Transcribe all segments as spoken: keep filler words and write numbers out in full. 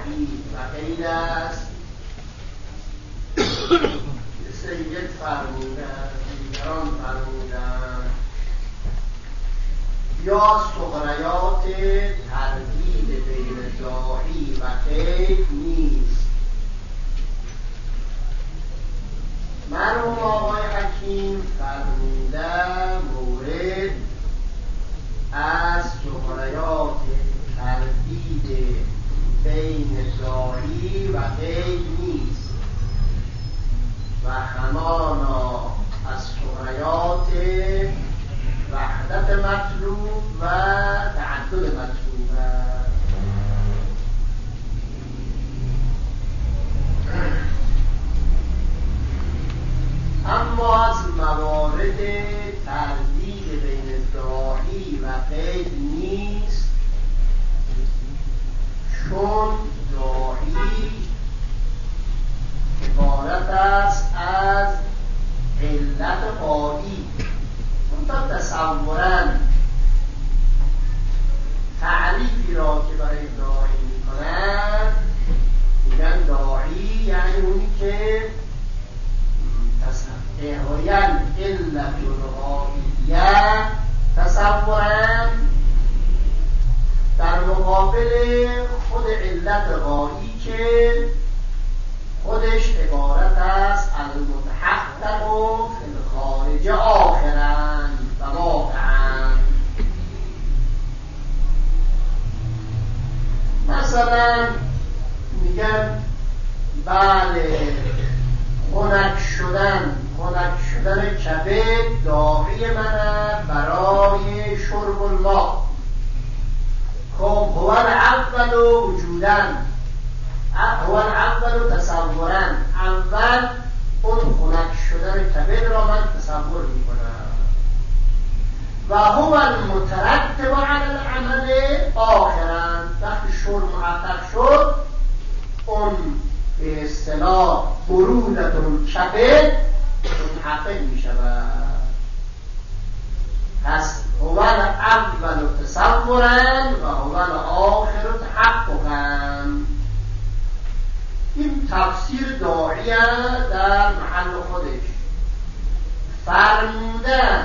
داعی و غیر است. سید فرمودن، دیگران فرمودن یا سغریات تردید بین داعی و غیر نیست. مرحوم آقای حکیم فرمودن مورد از سغریات تردید بین داعی و غیر نیست و همانا از سغریات وحدت مطلوب و تعدد مطلوب است. اما از موارد تردید بین داعی و غیر نیست، چون داعی عبارت است از علت غایی. منتها تصوراً تعریفی را که برای داعی میکنند میگن داعی یعنی اونی که احویل علت الغاییه تصوراً در مقابل خود علت غایی که خودش عبارت است از المتحقق و فی الخارج آخراً و واقعاً. مثلا میگن بله خنک شدن خنک شدن کبد داعی منه برای شرب الماء. خب هو الاول وجوداً، هو الاول تصوراً، اول اون خنک شدن کبد را من تصور میکنم و هو المترتب علی العمل آخراً. وقتی شرب محقق شد اون به اصطلاح برودت الکبد منحقق می شود. پس هو الاول تصوراً و هو الاخر تحققاً. این تفسیر داعیه در محل خودش. فرمودن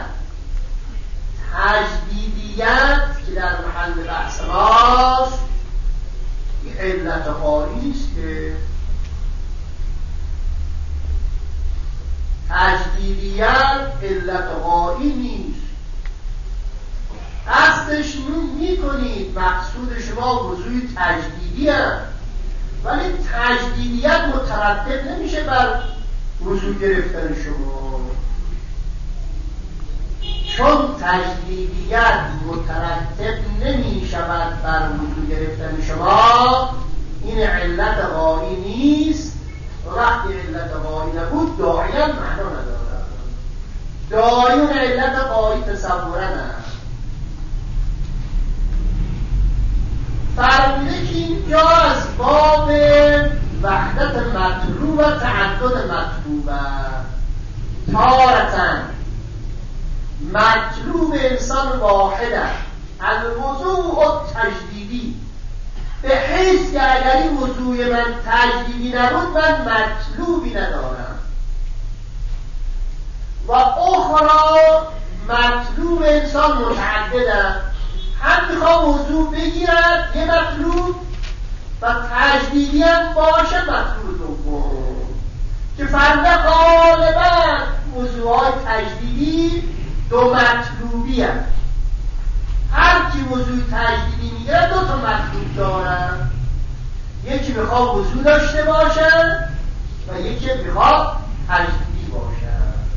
تجدیدیت که در محل بحث ماست این علت غایی است که تجدیدیت علت غایی نیست. قصدش می کنید مقصود شما وضوح تجدیدی هست، ولی تجدیدیت مترتب نمیشه بر وضوح گرفتن شما، چون تجدیدیت مترتب نمی شود بر وضوح گرفتن شما. این علت غایی نیست و وقتی علت غایی نبود داعی هم معنا ندارد. داعی اون علت غایی تصورن است. فرموده که اینجا از باب وحدت مطلوب و تعدد مطلوب است. تارتاً مطلوب انسان واحد است، الوضوء تجدیدی، به حیث که اگر این وضوع من تجدیدی نبود من مطلوبی ندارم. و اخرى مطلوب انسان متعدد است، هم میخواه وضوع بگیرد یه مطلوب و تجدیدی هم باشه مطلوب دوم، که فرده غالبا وضوعهای تجدیدی دو مطلوبی هست. هر کی وضوع تجدیدی میگیره دو تا مطلوب دارن، یکی میخواد وضوع داشته باشه و یکی میخواد تجدیدی باشه.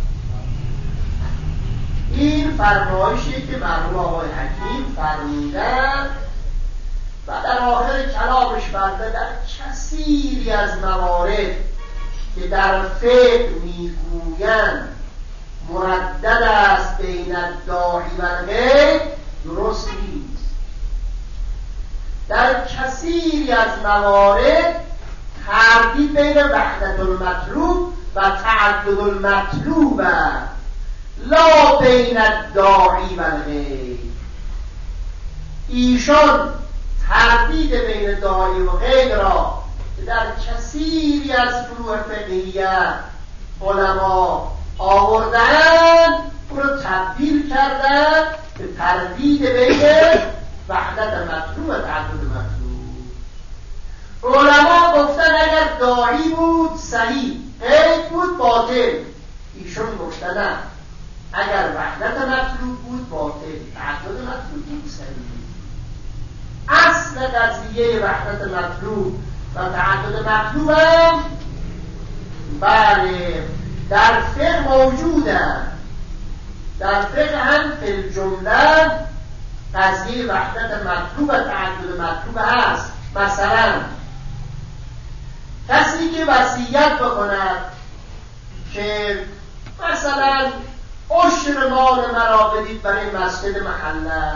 این فرمایشی که مرحوم آقای حکیم فرمودن و در آخر کلامش فرده در کثیری از موارد که در فقه میگویند مردد است بین الداعی و الغیر، درست نیست. در کثیری از موارد تردید بین وحدت المطلوب و تعدد المطلوب لا بین الداعی و الغیر. ایشان تردید بین داعی و غیر را که در کثیری از فروع فقهیت علما آوردن او را تبدیل کردن به تردید بین وحدت مطلوب و تعدد مطلوب. علما گفتن اگر داعی بود صحیح، غیر بود باطل. ایشون گفتن نه، اگر وحدت مطلوب بود باطل، تعدد مطلوب بود صحیح. اصل قضیه وحدت مطلوب و تعدد مطلوب هم بله در فقه موجودن. در فقه هم فی الجمله قضیه وحدت مطلوب و تعدد مطلوب هست. مثلا کسی که وصیت بکند که مثلا عشر مال مرا بدید برای مسجد محله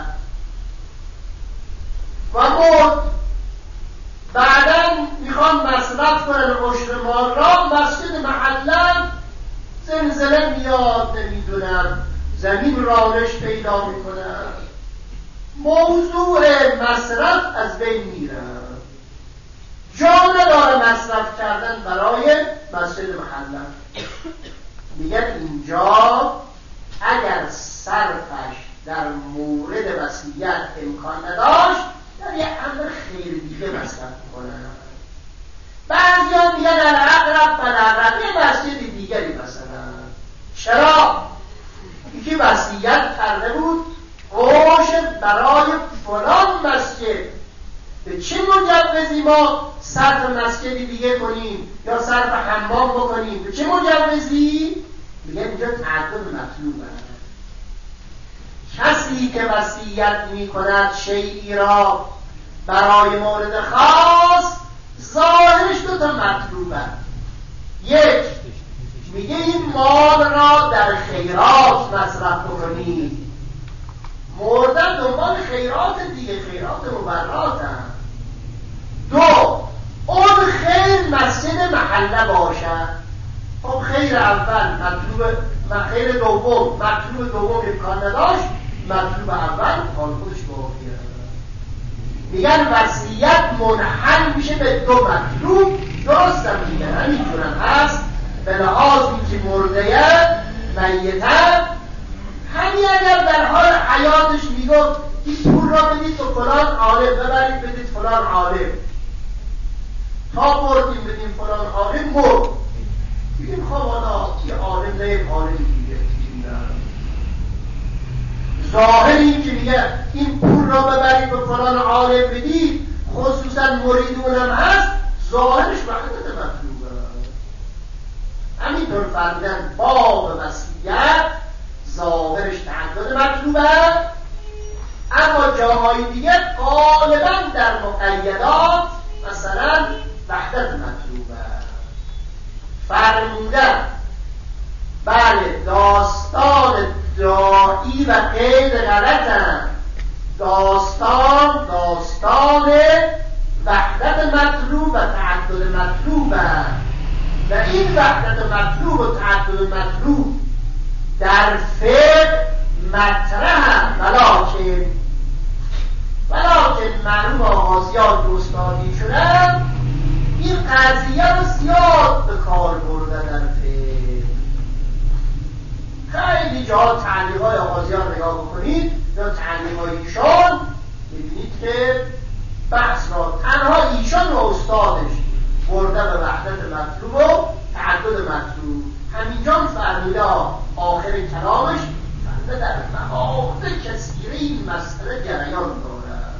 و مرد، بعدا میخوان مصرف کنن عشر مال را، مسجد محله زلزله میاد، نمیدونم زمین رانش پیدا میکنن، موضوع مصرف از بین میره، جا نداره مصرف کردن برای مسجد محله. میگن اینجا اگر صرفش در مورد وصیت امکان نداشت در یک امر خیر دیگه مصرف کنن. بعضی ها میگن الاقرب فالاقرب، یه مسجد دیگری مثلا. چرا؟ یکی وصیت کرده بود عشر برای فلان مسجد، به چه مجوزی ما صرف مسجدی دیگه کنیم یا صرف حمام بکنیم؟ به چه مجوزی؟ میگن اینجا تعدد مطلوب است. کسی که وصیت می کند شیئی را برای مورد خاص، ظاهرش دو تا مطلوب است. یک، میگه این مال را در خیرات مصرف بکنید، مردن دنبال خیرات دیگه، خیرات مبرات هم. دو، اون خیر مسجد محله باشد. خب خیر اول مطلوب، خیر دوم مطلوب دوم امکان نداشت، مطلوب اول حال خودش باقیه. میگن وصیت منحل میشه به دو مطلوب. درست هم میگن، همینجورم هست. به لحاظ اینکه مرده میته، همین اگر در حال حیاتش میگفت این پول را بدید تو فلان عالم، ببرید بدید فلان عالم، تا بردیم بدیم فلان عالم، مرد، بگیم خب حالا یه عالم نه یک عالم دیگه. ظاهر این که میگه این پول را ببرید به فلان عالم بدید، خصوصا مریدون هم هست، ظاهرش وحدت مطلوبه. همینطور فرمودن باب وصیت ظاهرش تعدد مطلوبه، اما جاهای دیگه غالبا در مقیدات مثلا وحدت مطلوبه. فرمودن بله داستان داعی و غیر غلطن، داستان داستان وحدت مطلوب و تعدد مطلوبه و این وحدت مطلوب و تعدد مطلوب در فقه مطرح، ولکن ولکن معلوم آغازیات و استادی شدن این قضیه رو زیاد به کار برده در فقه. خیلی جا تعلیق‌های آغازیان نگاه بکنید یا تعلیق‌های ایشان، می‌بینید که بحث را تنها ایشان و استادش برده به وحدت مطلوب و تعدد مطلوب. همینجا فرموده آخر کلامش فرموده در مواقع کثیره این مسئله جریان دارد.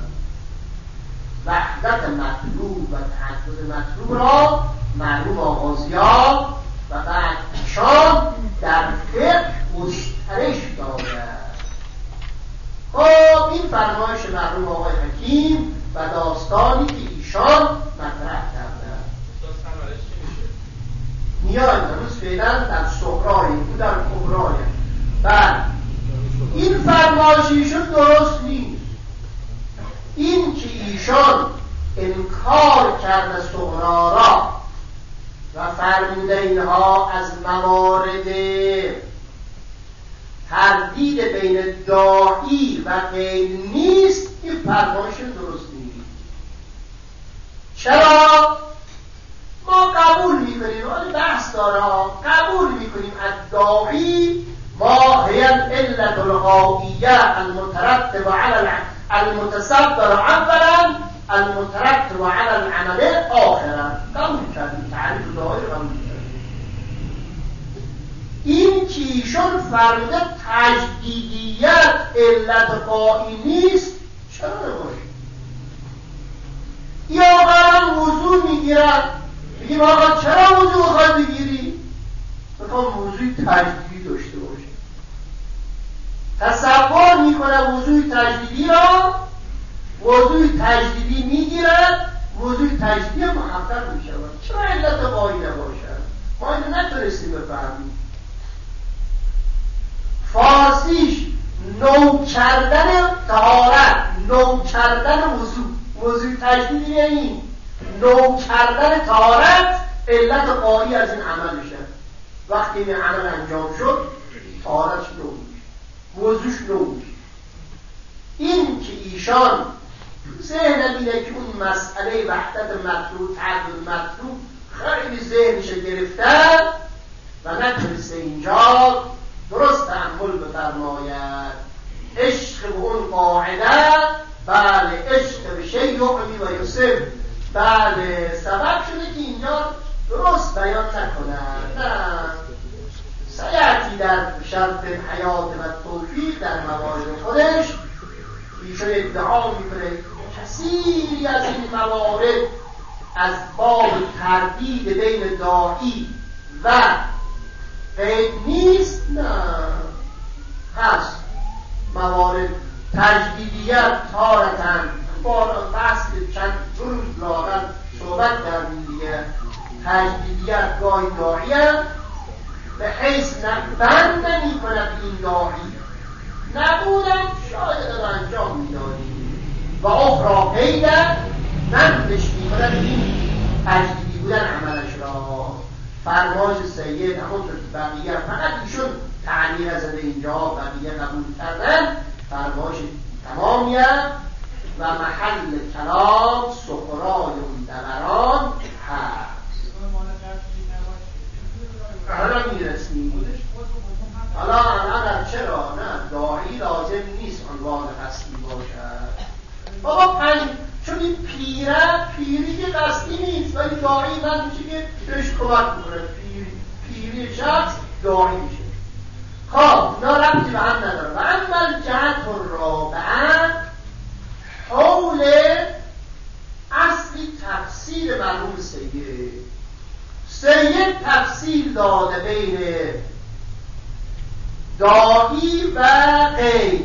وحدت مطلوب و تعدد مطلوب را معلوم آغازیان و بعد ایشان در فقه گسترش دارد. خب این فرمایش مرحوم آقای حکیم و داستانی که ایشان مطرح کردند میان روز فعلا در سغرای او در کبرای. بعد این فرمایش ایشان درست نیست. این که ایشان انکار کرده سغرا را و فرموده اینها از موارد تردید بین داعی و غیر نیست، این فرمایش درست نیست. چرا؟ ما قبول میکنیم، ولی بحث داره، قبول میکنیم از داعی ما هی العلت الغائیه المترتب علی المتصدر اولا المترتب علی العمل آخرا. قبول کردیم تعریف داعی، قبول کردیم. این که ایشون فرموده تجدیدیت علت قایی نیست، چرا نباشه؟ یا قرآن وضوع میگیرن، بگیم آقا چرا وضوع خواهی بگیری؟ بخوام وضوع تجدیدی داشته باشه. تصور میکنه وضوع تجدیدی را، وضوع تجدیدی میگیرد، وضوع تجدیدی محقق میشود. چرا علت قایی نباشد؟ ما اینو نتونستیم بفهمیم. فارسیش نو کردن طهارت، نو کردن وضوع، وضوع تجدیدی یعنی نو کردن طهارت. علت قایی از این عمل میشه. وقتی این عمل انجام شد طهارتش نو میشه، وضوعش نو میشه. این که ایشان ذهن میده که اون مسئله وحدت مطلوب، تعدد مطلوب خیلی ذهنش گرفتن و نتونسته اینجا درست تأمل بفرماید. عشق به اون قاعده، بله عشق به شیء یعمی و یسر، بله سبب شده که اینجا درست بیان نکنند. نه سیعتی در شرط حیات و توفیق در موارد خودش ایشون ادعا میکنه کثیری از این موارد از باب تردید بین داعی و غیب نیست. نه هست موارد تجدیدیت تارتن بار فصل چند روز لاغر صحبت کردیم دیگه. تجدیدیت گاهی داعیه به حیث بند نمی کند این داعی، نبودن شاید رو انجام میدادیم و اخرا پیدن بندش می کند این تجدیدی بودن عملش را. فرماش سید همونطور که بقیه فقط ایشون تعلیق زده اینجا، بقیه قبول کردن فرماش تمامیت و محل کلام سخرای اون دوران هست. حالا میرسیم. حالا الان چرا نه داعی لازم نیست عنوان قصدی باشد. بابا پنج چون این پیره پیری که قصدی نیست، ولی داعی من میشه که بهش کمک میکنه. پیری پیری شخص داعی میشه. خب اینا ربطی به هم نداره. و اول جهت الرابعه حول اصلی تفسیر مرحوم سید. سید تفسیر داده بین داعی و غیب.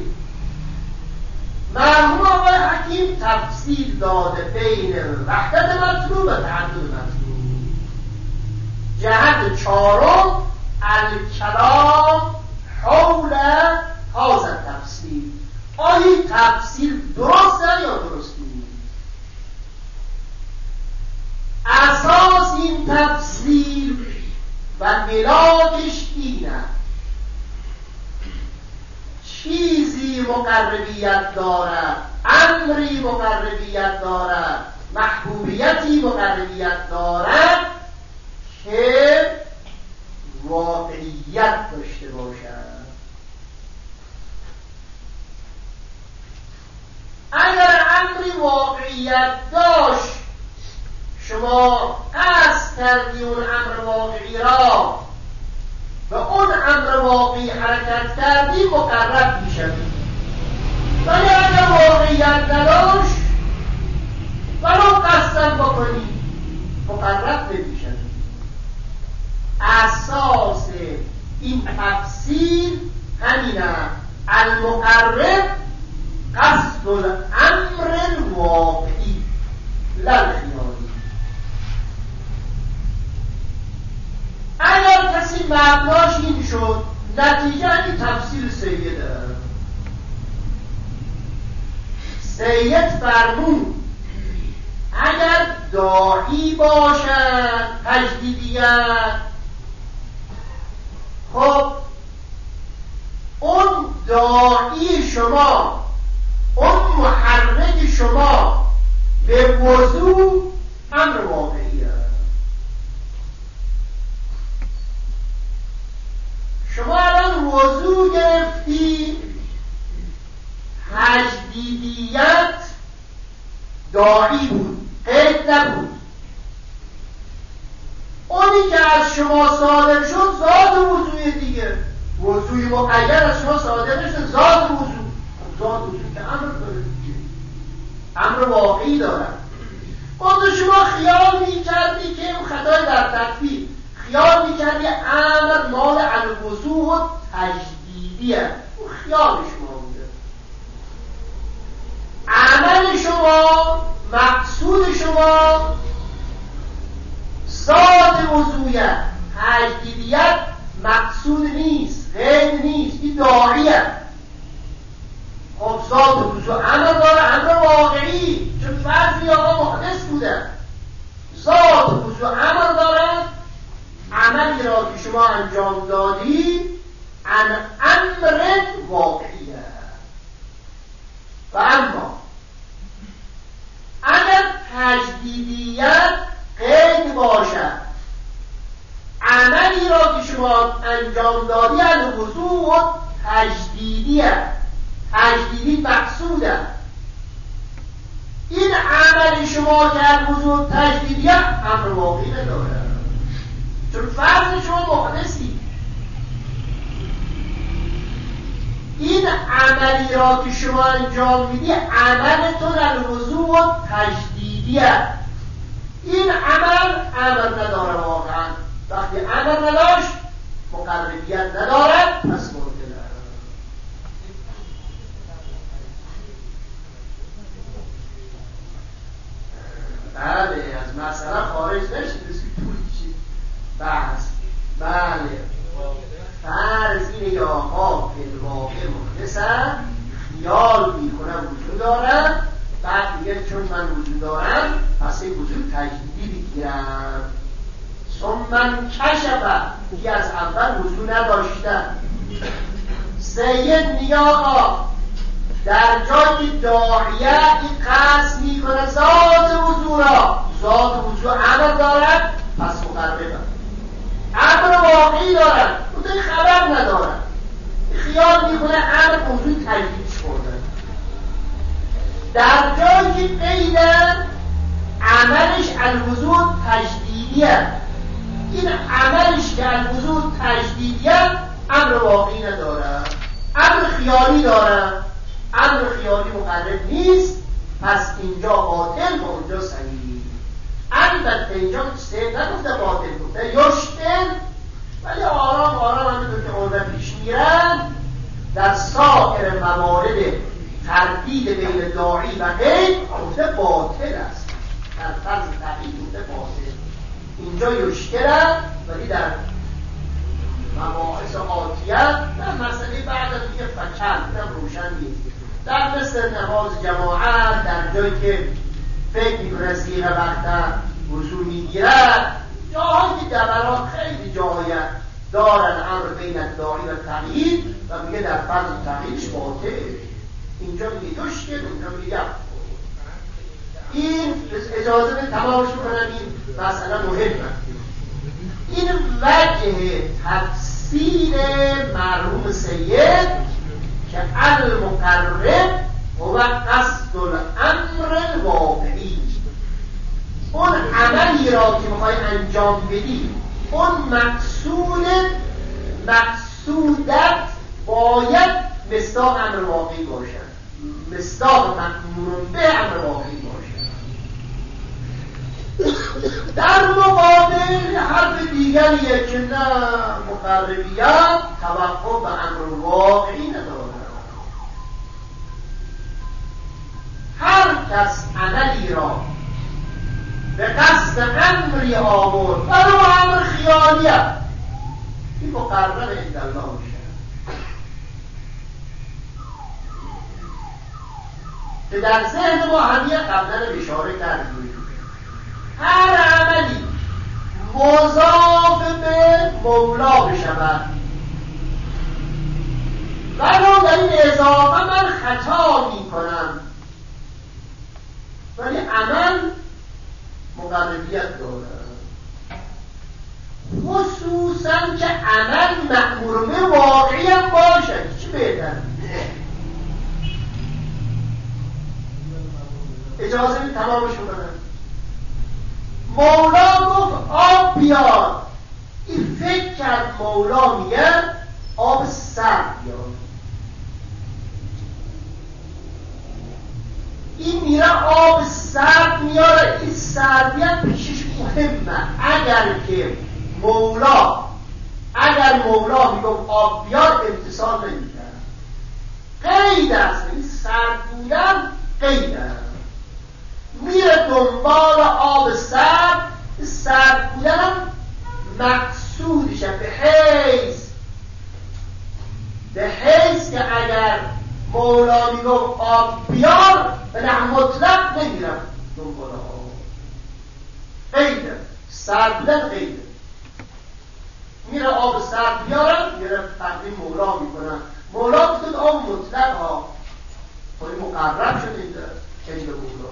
مرحوم آقای حکیم تفسیر داده بین وحدت مطلوب و تعدد مطلوب. جهت چهارم الکلام حول هذا تفسیر. آیا تفسیر درسته یا درست نیست؟ اساس این تفسیر و ملاکش اینه چیزی مقربیت دارد، امری مقربیت دارد، محبوبیتی مقربیت دارد که واقعیت داشته باشد. اگر امری واقعیت داشت شما قصد کردی اون امر واقعی را و اون امر واقعی حرکت کردی مقرب میشوی. ولی اگر واقعیت نداشت ولو قصدم بکنی مقرب نمیشوی. اساس این تفسیر همینه المقرب قصد الامر الواقعی لا الخیالی. اگر کسی مبناش این شد نتیجه این تفسیر سیده. سید فرمود اگر داعی باشد تجدیدیت، خب اون داعی شما، اون محرک شما به وضوع امر واقعیه. شما الان وضو گرفتی، تجدیدیت داعی بود، قید نبود. اونی که از شما صادر شد ذات وضوی دیگه. وضوی مقید از شما صادر شد ذات وضو. ذات وضو که امر داره دیگه، امر واقعی داره. اون شما خیال میکردی که خطای در تکفیر، خیال میکردی امر مال الوضو و تجدیدیه، اون خیال شما بوده. عمل شما، مقصود شما ذات وضویت، تجدیدیت مقصود نیست، غیر نیست، این داعیه. خب ذات وضو امر داره، امر واقعی، چون فرضی آقا محدث بوده. ذات وضو امر داره، عملی را که شما انجام دادی ان امر واقعیه. و اما اگر تجدیدیت قید باشد، عملی را که شما انجام دادی الوضو و تجدیدیه، تجدیدی مقصوده. این عمل شما که الوضو تجدیدیه امر واقعی نداره، چون فرض شما محدثی. این عملی را که شما انجام میدی عملتون الوضو و تجدیدیه. این عمل امر نداره واقعا. وقتی امر نداشت مقربیت ندارد، پس باطله. بله، از مسئله خارج نشید، بسید طول کشید بحث. بله، فرض اینه یا آقا فی‌الواقع محدثن، خیال میکنم وجود دارم، بعد میگه چون من وجود دارم پس این وجود تجدیدی بگیرم. ثم کشف، که از اول وجود نداشتن. سید میگه آقا در جایی داعیه این قصد میکنه ذات وضو را، ذات وضو امر دارد پس مقربه، امر واقعی دارد، اون خبر ندارد، خیال میکنه امر موضوع تجدیدش کرده. در جایی که قید عملش الوضو تجدیدیه، این عملش که الوضو تجدیدیه امر واقعی نداره، امر خیالی داره. امر خیالی مقرب نیست، پس اینجا باطل و اونجا صحیح. البته اینجا سه نگفته باطل، گفته یشتن، ولی آرام آرام همینطور که اون پیش میرن در سایر موارد تردید بین داعی و غیر گفته باطل است. در فرض تقیید گفته باطل، اینجا یشتن، ولی در مباحث آتیه در مسئله بعد از دیگه فکر هم روشن نیست. در مثل نماز جماعت، در جایی که فکر میکنه زیر وقت وضو میگیرد، جاهایی که دبرات خیلی جاهای دارن امر بین داعی و تقیید و میگه در فرض تقییدش باطل. اینجا میگه دوشکل، اونجا میگه این اجازه به تمامش کنم، این مسئله مهمه. این وجه تفسیر مرحوم سید که المقرب هو قصد الامر الواقعی، اون عملی را که میخوای انجام بدی، اون مقصود مقصودت باید مصداق امر واقعی باشد، مصداق مأمور به امر واقعی باشد. در مقابل حرف دیگریه که نه مقربیت توقع به امر واقعی نداره. هر کس عملی را به قصد امری آورد ولو امر خیالیه، این مقرب عند الله میشه. که در ذهن ما همیه قبلا اشاره کردیم، هر عملی مضاف به مولا بشود ولو در این اضافه من خطا می کنم، ولی عمل مقربیت دارد، خصوصا که عمل مأمور به واقعی هم باشد. چی بهتر؟ اجازه می تمامش کنم. مولا گفت آب بیار. این فکر کرد مولا میگه آب سرد بیار. این میره آب سرد میاره. این سردی هم پیشش مهمه. اگر که مولا اگر مولا میگفت آب بیار امتصال نمیکرد. قید است. این سرد بودن قید است. میره دنبال آب سرد. سرد بودن هم مقصودشه به حیث به حیث که اگر مولا میگفت آب بیار به نه مطلق نمیرم دنبال آب. قیده سرد بودن قیده. میره آب سرد بیارم میره تقدیم مولا میکنم. مولا گفتن آب مطلق ها خودی مقرب شده اینده قید مولا.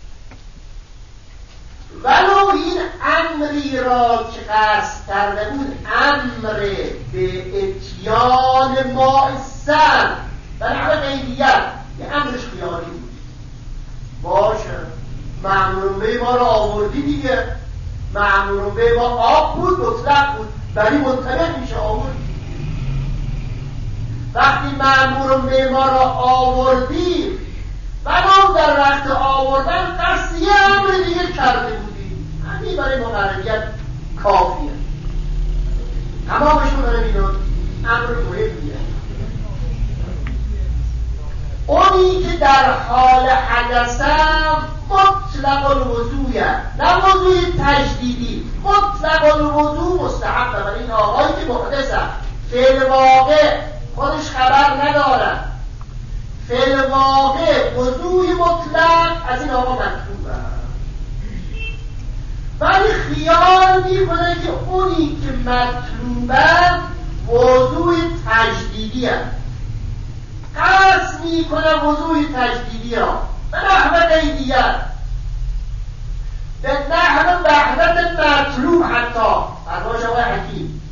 ولو این امری را که قصد کرده بود امر به اتیان ماء سرد بل همه قیدیت یه امرش خیالی بود. باشه مأمور به ما را آوردی دیگه. مأمور به ما آب بود مطلق بود ولی منطبق میشه آورد. وقتی مأمور به ما را آوردی ولو در وقت آوردن قصد یه امر دیگه کرده بودی همین برای مقربیت کافیه. تمامشون داره میدون امر مهمیه. اونی که در حال حدثم مطلق الوضویه نه وضوی تجدیدی. مطلق الوضو مستحبه برای این آقایی که محدثه فعل واقع خودش خبر نداره. فعل واقع وضوی مطلق از این آقا مطلوبه. ولی خیال میکنه که اونی که مطلوبه وضوی تجدیدی هست. قصد میکنه وضوی تجدیدی ها به نحو قیدیت به نحو وحدت مطلوب. حتی فرماش آقای حکیم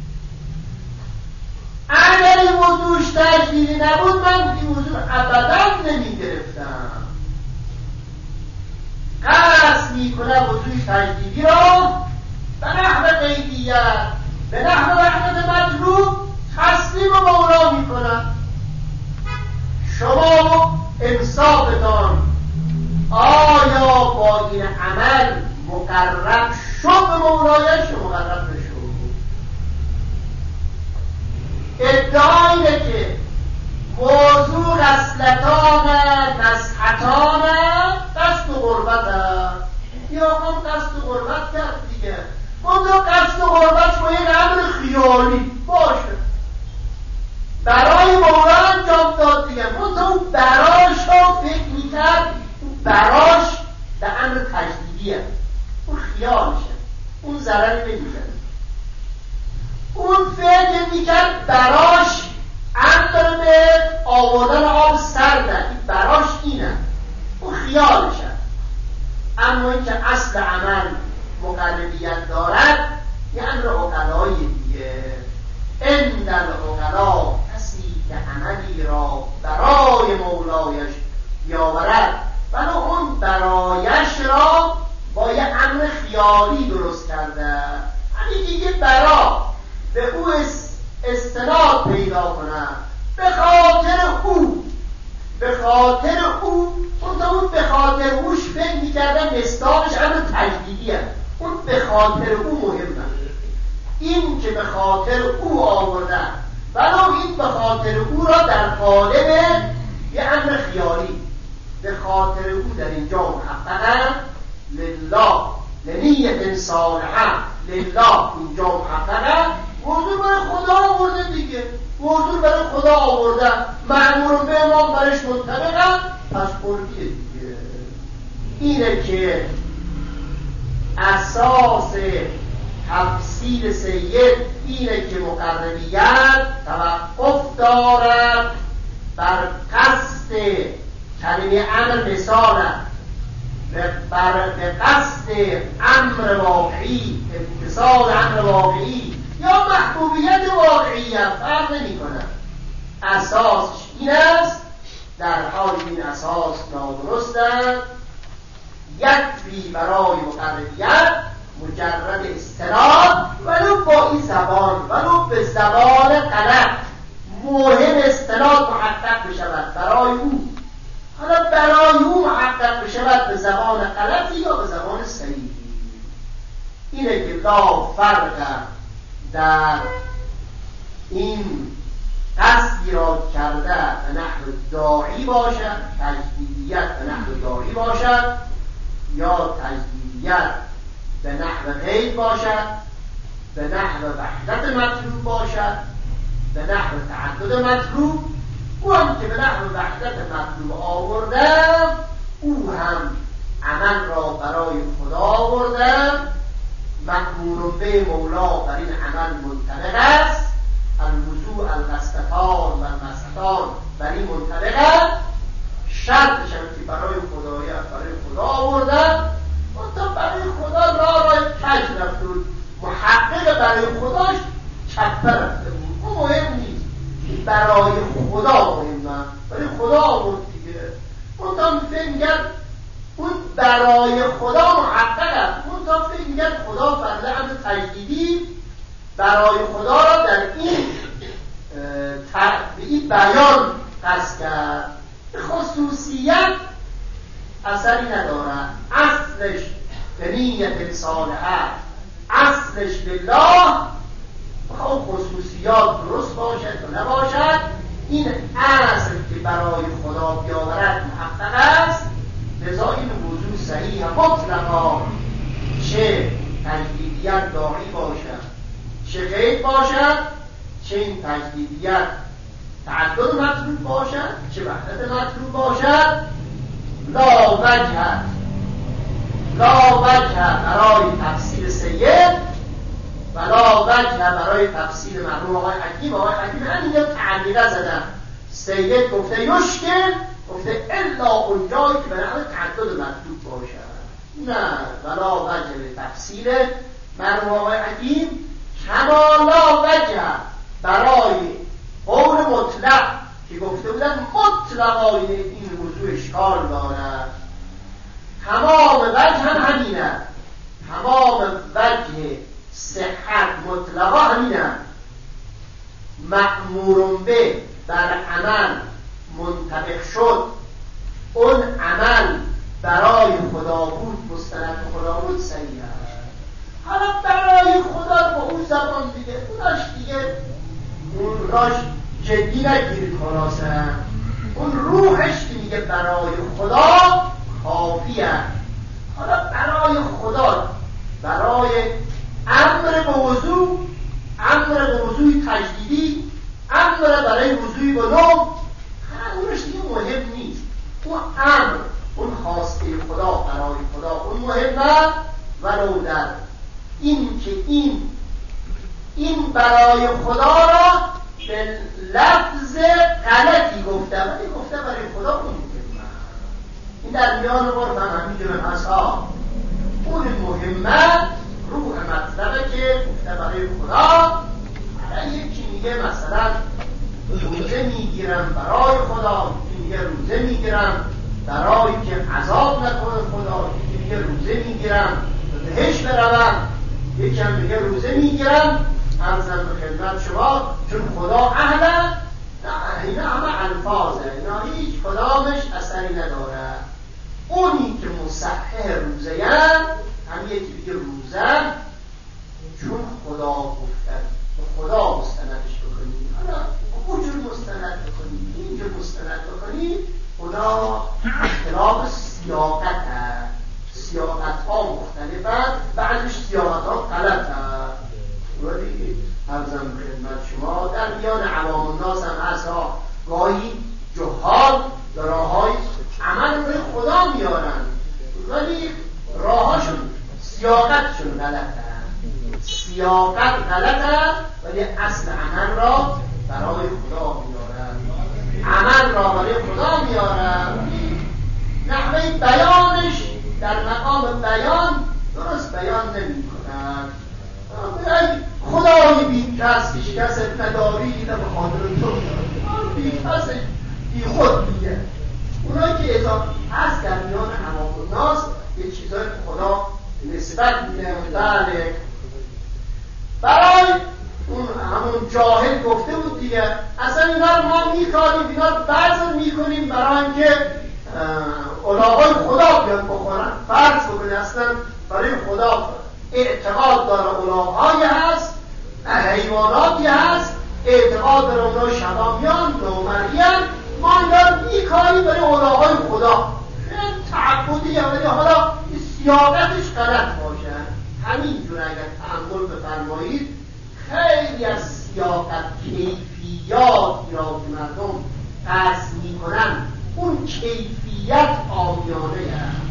اگر این وضوش تجدیدی نبود من این وضوع ابدا نمی گرفتم. قصد میکنه وضوش تجدیدی را به نحو قیدیت به نحو وحدت مطلوب تسلیم و مولا میکنه. شما انصافتان آیا با این عمل مقرب شد به مولایش و مقرب نشد؟ ادعا اینه که موضوع غسلتان نزحتان قصد و غربت هست. یا هم قصد و غربت کرد دیگه. منطقه قصد و غربت با یک امر خیالی باشه برای مولا انجام داد دیگه. منطقه اون براش ها فکر میکرد اون براش به امر تجدیدیه. اون خیالشه. اون ضرری نمیزنه. اون فکر میکرد براش امر به آوردن آب سرده. این براش اینه. اون خیالشه. اما این که اصل عمل مقربیت دارد یه امر عقلایی دیگه. اندل عقلا کسی که عملی را برای مولایش بیاورد ولو اون برایش را با یه امر خیالی درست کرده. همین دیگه برا به او استناد پیدا کنه به خاطر او به خاطر او اون تا اون به خاطر اوش فکر میکردن مستاقش امر تجدیدی هست. اون به خاطر او مهمه. این که به خاطر او آوردن ولو این به خاطر او را در قالب یه امر خیالی به خاطر او در اینجا محققا لله لنیت صالحه لله اینجا محققا موضوع برای خدا آورده دیگه. موضوع برای خدا آورده مأمور به امام برش منطبقه پس قربیه دیگه. اینه که اساس تفسیر سید اینه که مقربیت توقف دارد بر قصد کلمه امر مثال به قصد امر واقعی، اتصال امر واقعی یا محبوبیت واقعی هم فرق نمی کنه. اساسش این است، در حال این اساس نادرست است، یکفی برای مقرریت مجرد استناد ولو با این زبان، ولو به زبان غلط، مهم استناد محقق بشود برای او. حالا برای او محقق بشود به زبان غلطی یا به زبان صحیحی. اینه که لا فرق در این قصدی را کرده به نحو داعی باشد، تجدیدیت به نحو داعی باشد، یا تجدیدیت به نحو غیر باشد، به نحو وحدت مطلوب باشد، به نحو تعدد مطلوب. او هم که به نحو وحدت مطلوب آوردم، او هم عمل را برای خدا آوردم، مأمور به مولا بر این عمل منطبق است، الوضوء القصدتان و المسحتان بر این منطبق است. شرطش هم که برای خدایت برای خدا آوردم، و تا برای خدا را رای کج رفته بود، محقق برای خداش چپه رفته بود. اون مهم نیست، برای خدا مهمه، برای خدا آورد دیگه. اون تا فکر میگرد اون برای خدا محقق است. اون تا فکر میگرد خدا فرده امر تجدیدی برای خدا را در این به این بیان قصد کرد. خصوصیت اثری ندارد، اصلش به نیت صالحه، اصلش بالله. خب خصوصیات درست باشد و نباشد، این اصل که برای خدا بیاورد محقق است. لذا این موضوع صحیح مطلقا، چه تجدیدیت داعی باشد چه غیر باشد، چه این تجدیدیت تعدد مطلوب باشد چه وحدت مطلوب باشد، لا وجه لا وجه برای تفصیل سید و لا وجه برای تفصیل مرحوم آقای حکیم. آقای حکیم همینجا تعلیقه زدن، سید گفته یشکل، گفته الا اون جایی که به نحو تعدد مطلوب باشد. نه، ولا وجه تفصیل مرحوم آقای حکیم، کما لا وجه برای قول مطلق که گفته بودن مطلقا این موضوع اشکال دارد. تمام وجه هم همینه، تمام وجه صحت مطلقا همینه. مأمور به بر عمل منطبق شد، اون عمل برای خدا بود، مستند خدا بود، صحیح است. حالا برای خدا با اون زبان دیگه، اوناش دیگه اون راش جدی نگیرید خلاصه. اون روحش که میگه برای خدا کافیه. حالا برای خدا، برای امر به وضوع، امر به وضوع تجدیدی، امر برای وضوع به نو، اونش دیگه مهم نیست. اون امر، اون خواسته خدا برای خدا اون مهمه. ولو در این که این این برای خدا را به لفظ غلطی گفته، ولی گفته برای خدا اون مهمه. این در میان عرف هم همینجور هست ها. اون مهمه روح مطلبه که گفته برای خدا. حالا یکی میگه مثلا روزه میگیرم برای خدا، یکی میگه روزه میگیرم برای که عذاب نکنه خدا، یکی میگه روزه میگیرم بهش بروم، یکی هم میگه روزه میگیرم عرضم به خدمت شما چون خدا اهله. نه، اینا همه الفاظه، اینا هیچ کدامش اثری نداره. اونی که مصحح روزه هم یکی دیگه روزه چون خدا گفتن به خدا مستندش بکنید. حالا اونجور مستند بکنید، اینجور مستند بکنید، خدا اختلاف سیاقت هست. سیاقت ها مختلفه، بعضش سیاقت ها غلط هست. ولی عرضم خدمت شما در میان عوام الناس هم هست ها، گاهی جهال در راههای عمل روی خدا میارن، ولی راهاشون سیاقتشون غلطه، سیاقت غلطه، ولی اصل عمل را برای خدا میارن، عمل را برای خدا میارن. نحوه بیانش در مقام بیان درست بیان نمی کنند. خدای بی کس هیچ کس نداری نه به خاطر تو بی کس بی خود میگه. اونایی که اضافه هست در میان عوام الناس یه چیزایی که خدا نسبت میده. بله برای اون همون جاهل گفته بود دیگه اصلا اینا رو ما میکاریم، اینا رو بذر میکنیم برای اینکه الاغای خدا بیان بخورن. فرض بکنید اصلا برای خدا اعتقاد داره الاغایی هست، حیواناتی هست، اعتقاد داره اونا شبامیان نومریان، ما اینا رو میکاریم برای الاغای خدا. خیلی تعبدیه ولی حالا سیاقتش غلط باشه. همینجور اگر تأمل بفرمایید خیلی از سیاقت کیفیاتی را که مردم قصد میکنن اون کیفیت عامیانه است.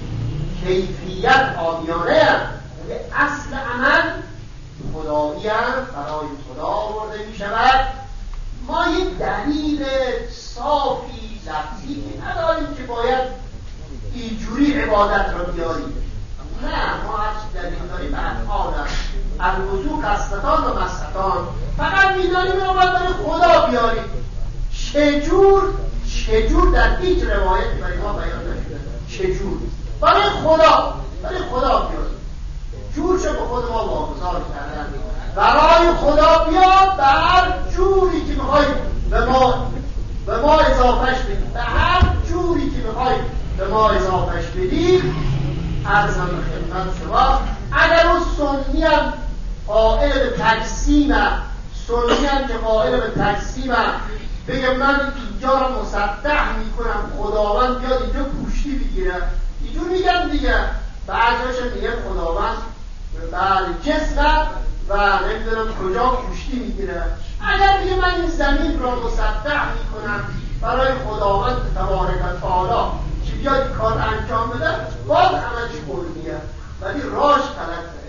کیفیت عامیانه است. اصل عمل خدایی است، برای خدا آورده می شود. ما یک دلیل صافی لفظی نداریم که باید اینجوری عبادت را بیاریم. نه، ما هرچی دلیل داریم افعال است. الوضوء قصدتان و مستان، فقط میدانیم رو باید برای خدا بیاریم. چجور چجور در هیچ روایتی برای ما بیان نشده. چجور برای خدا برای خدا بیاریم. جورش به خود ما واگذار کردن. برای خدا بیاد به هر جوری که میخوای به ما به ما اضافهش بدیم. به هر جوری که میخوای به ما اضافهش بدیم. عرضم به خدمت شما اگر اون سنی هم قائل به تقسیم سنی هم که قائل به تقسیم بگم من اینجا رو مسطح میکنم خداوند بیاد اینجا پوشتی بگیره اینجور میگم دیگه. بعضیش میگه خداوند بعد جسم و نمیدونم کجا پوشتی میگیره. اگر میگه من این زمین را مسطح میکنم برای خداوند تبارک و تعالی که بیاد این کار انجام بده باز همش قربیه ولی راش غلطه.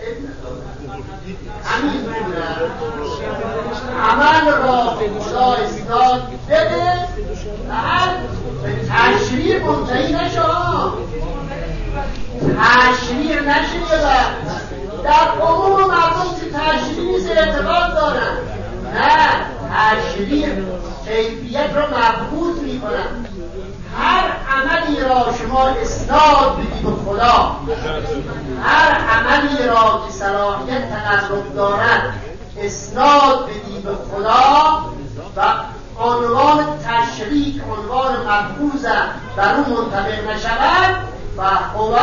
همین بوده عمل را خدا اسناد بده و هر تشریع منتهی نشه. تشریع نشه در عموم مردم که تشریع نیست اعتقاد دارن. نه، تشریع کیفیت را محفوظ میکنن. هر عملی را شما اسناد بدید به خدا، هر عملی را که صلاحیت تقرب دارد اسناد بدید به خدا و عنوان تشریک عنوان محفوظ بر اون منطبق نشود و هو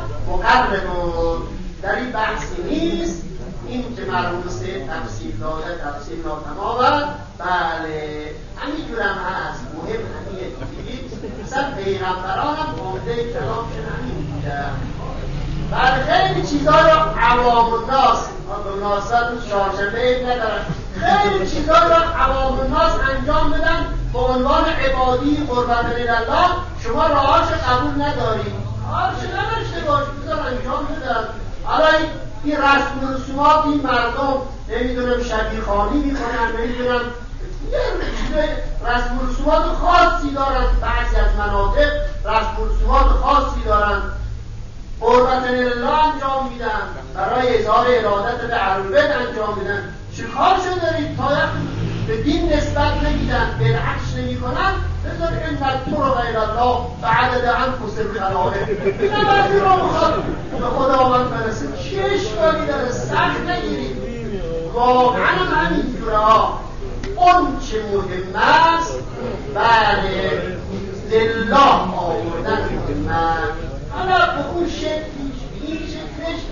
مقربون. در این بحثی نیست. این که مرموم سید تفسیر داده تفسیر ناتمامه. بله همینجور هم هست. مهم همیه دیدید مثلا پیغمبران هم عمده کلامشون همین بوده. بله خیلی چیزا رو عوام الناس به مناسبت چهارشنبه عید ندارن خیلی چیزا رو عوام الناس انجام بدن به عنوان عبادی قربت الله. شما راهاش قبول ندارید. راهاش نداشته باشید بذار انجام بدن. حالا این رسم و رسومات این مردم نمیدونم شبیخانی میکنن نمیدونم یه رسم و رسومات خاصی دارن. بعضی از مناطق رسم و رسومات خاصی دارن قربت الله انجام میدن برای اظهار ارادت به اهل بیت انجام میدن. چه کارشو دارید تا به دین نسبت نمیدن برعکس نمیکنن. بذار این تو رو غیر الله و عدد انفس الخلائق این وقتی رو بخواد به خداوند برسه چه اشکالی داره؟ سخت نگیرید. واقعا همینجوره ها. اون چه مهم است بله لله آوردن مهم. حالا به اون شکلش این شکلش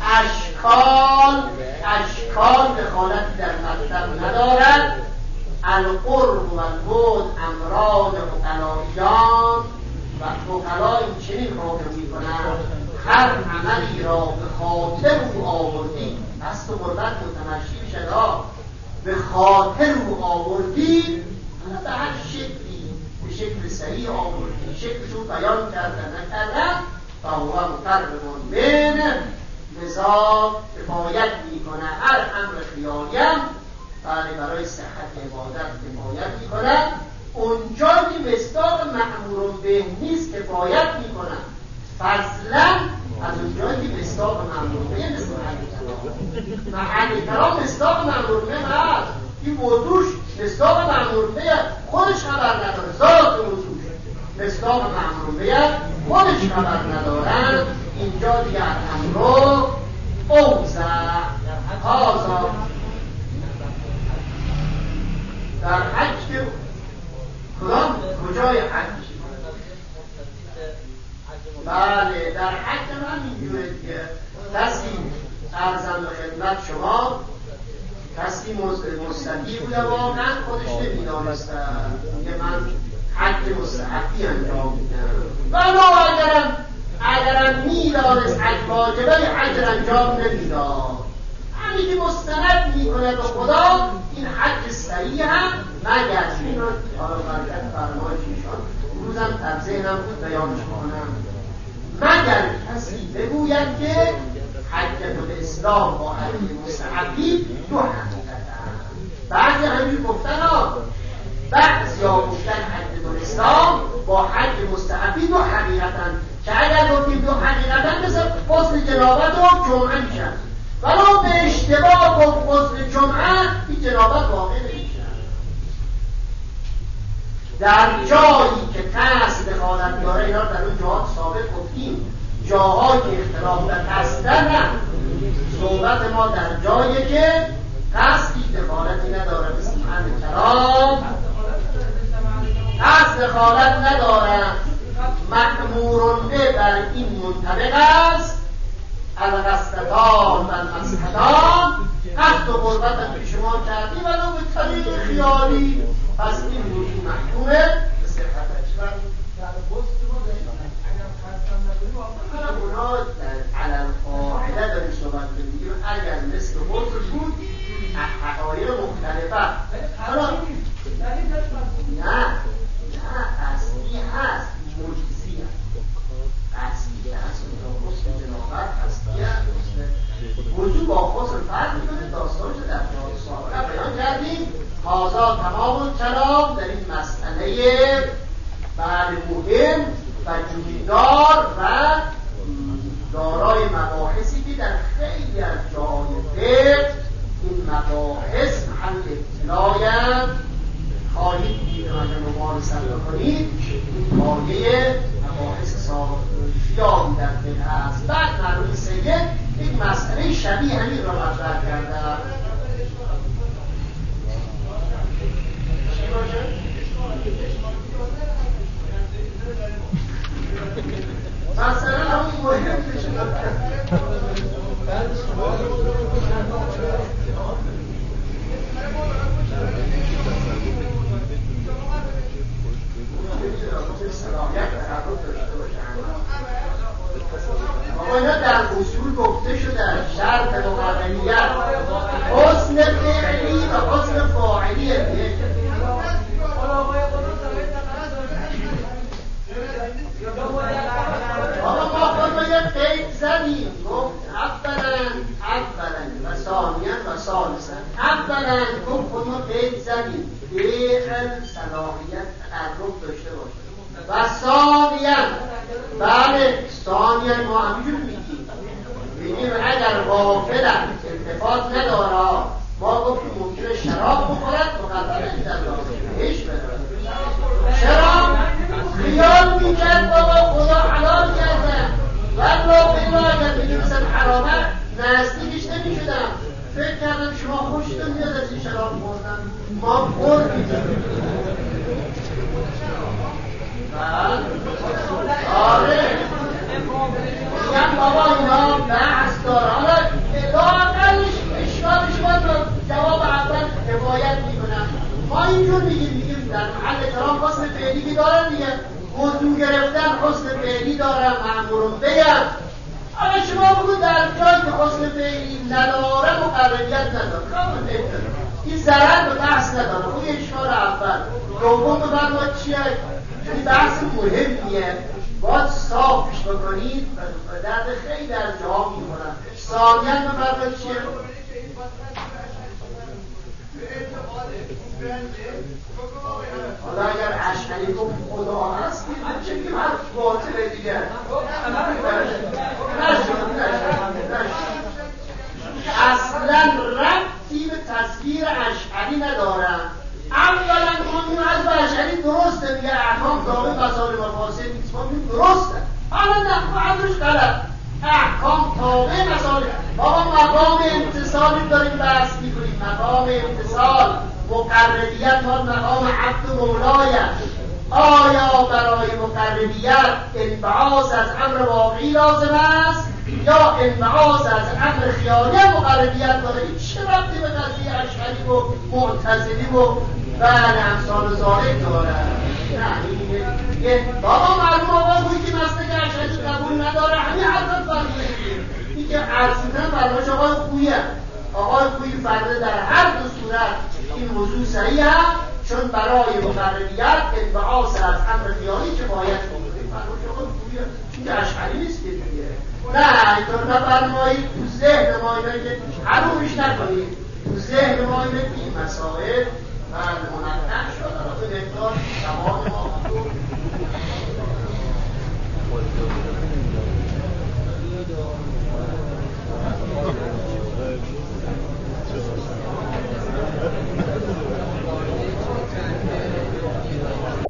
اشکال اشکال دخالتی در مطلب ندارد. القرب و البعد امراض عقلاییان و عقلا این چنین حکم میکنند هر عملی را به خاطر او آوردی دست و قربت متمشی شدا به خاطر او آوردی به هر شکلی به شکل صحیح آوردی شکلش رو بیان کردن نکردن و هو مقربون بین لذا کفایت میکنه. هر امر خیالیم بله برای صحت عبادت کفایت میکنن. اونجا که مصداق مأمور به نیست کفایت میکنن. فضلا محل کرام مصداق مأمورنه هست، این موضوعش مصداق مأمورنه خودش خبر نداره، ذات موضوعش مصداق مأمورنه خودش خبر ندارن. اینجا دیگر امرو اوزع آزاد در حج که کدام کجای حج؟ بله در حج من اینجوره دیگه. کسی ارزم به خدمت شما کسی مستقی بوده واقعا خودش نمیدانستن که من حج مستحقی انجام میدم، ولی اگرم اگرم میدانست حج واجبه حج انجام نمیداد. همین که مستند میکنه به خدا این حج صحیح هم مگر این رو حالا برکت فرمایششان روزم در ذهنم بود بیانش کنم، مگر کسی بگوید که حجت الاسلام با حج مستحقی دو حقیقتن. بعضی همین گفتن ها بعضی ها گفتن حجت الاسلام با حج مستحقی دو حقیقتن که اگر گفتیم دو حقیقتن مثل غسل جنابت و جمعه میشن، ولو به اشتباه گفت غسل جمعه این جنابت واقع نمیشن. در جایی که قصد دخالت داره، اینا در اون جاها ثابت گفتیم، جاهایی که اختلاف در قصد نه، صحبت ما در جایی که قصدی دخالتی نداره، مثل محل کرام قصد دخالت نداره، مأمورنده بر این منطبق است. القصدتان و المسحتان قصد و قربت که شما کردی ولو به طریق خیالی، پس این موضوع محکومه به صحتش. اونا علم قاعده داریم صحبت بگیم اگر مثل غسل بود حقایق مختلفه. حالا نه نه اصلی هست، مجزی هست، اصلی هست غسل جنابت اصلی هست. موضوع با غسل فرق میکنه، داستانش در جای سابقه بیان کردیم. هذا تمام کلام در این مسئله بعد مهم و جویدار و دارای مباحثی که در خیلی از جای فقه این مباحث محل اطلاعاً خواهید دید. اگر مباحثت بکنید این پایه مباحث صافیابی در فقه هست. بعد مرحوم سید یک مسئله شبیه همین را مطرح کردن. چی باشه؟ مثلا همون مهم میشه آقا اینا در اصول گفته شده شرط مقرریت حسن فعلی و حسن فاعلیه. آقا ما خود باید قید زدیم گفت اولا اولا و ثانیا و ثالثا. اولا گفت خود ما قید زدیم بیخل صلاحیت تقرب داشته باشه و ثانیا بله ثانیا ما همینجور میگیم میگیم اگر غافلن التفات نداره ما گفتیم ممکنه شراب بخورد مقدمه در بهش بدارد. چرا؟ خیال میکرد بابا خدا حلال کرده والله بالله اگر میدونستم حرامه نزدیکش نمیشدم. فکر کردم شما خوشتون میاد از این شراب خوردن، ما خوردیم. آره میگم بابا اینا بحث داره. حالا لااقلش اشکالش باید جواب اول حمایت میکنم. ما اینجور میگیم میگیم در محل کرام حسن فعلی که دارن دیگه، موضوع گرفتن حسن فعلی دارن مأمورون بگم. حالا شما بگو در جایی که حسن فعلی نداره مقرریت نداره این ضرر به بحث نداره. اون اشکال اول. دوم به بعد باید چیه؟ این بحث مهمیه باید صافش بکنید و درد خیلی در جا میکنن. ثانیاً به بعد چیه؟ حالا اگر اشعری گفت خدا هست چه که من باطله دیگر نشد نشد نشد اصلا ربطی به تصویر اشعری ندارن. اولا قانون حذف اشعری درسته، میگه احکام تابع مسائل مفاسد نیست، ما میگیم درسته. حالا نه حذفش غلط، احکام تابع مسائل. بابا مقام امتصالی داریم بحث میکنیم، مقام امتصال مقربیت ما مقام عبد و مولایت. آیا برای مقربیت انبعاث از امر واقعی لازم است یا انبعاث از امر خیالی مقربیت داره؟ این چه ربطی به قضیه اشعری و معتزلی و بله امثال ذالک داره؟ نه این بابا معلوم آقا که مسلک اشعری قبول نداره، همین حضرت فرموده این که عرضیدن فرمایش آقای خویه. آقای خویی فرموده در هر دو صورت این موضوع صحیح است، چون برای مقربیت انبعاث از امر خیالی که باید کنه. فرمایش آقای خویه، این اشعری نیست که دیگه. نه اینطور نفرمایید تو ذهن ما اینه که حروفش نکنید، تو ذهن ما اینه که این مسائل منقطع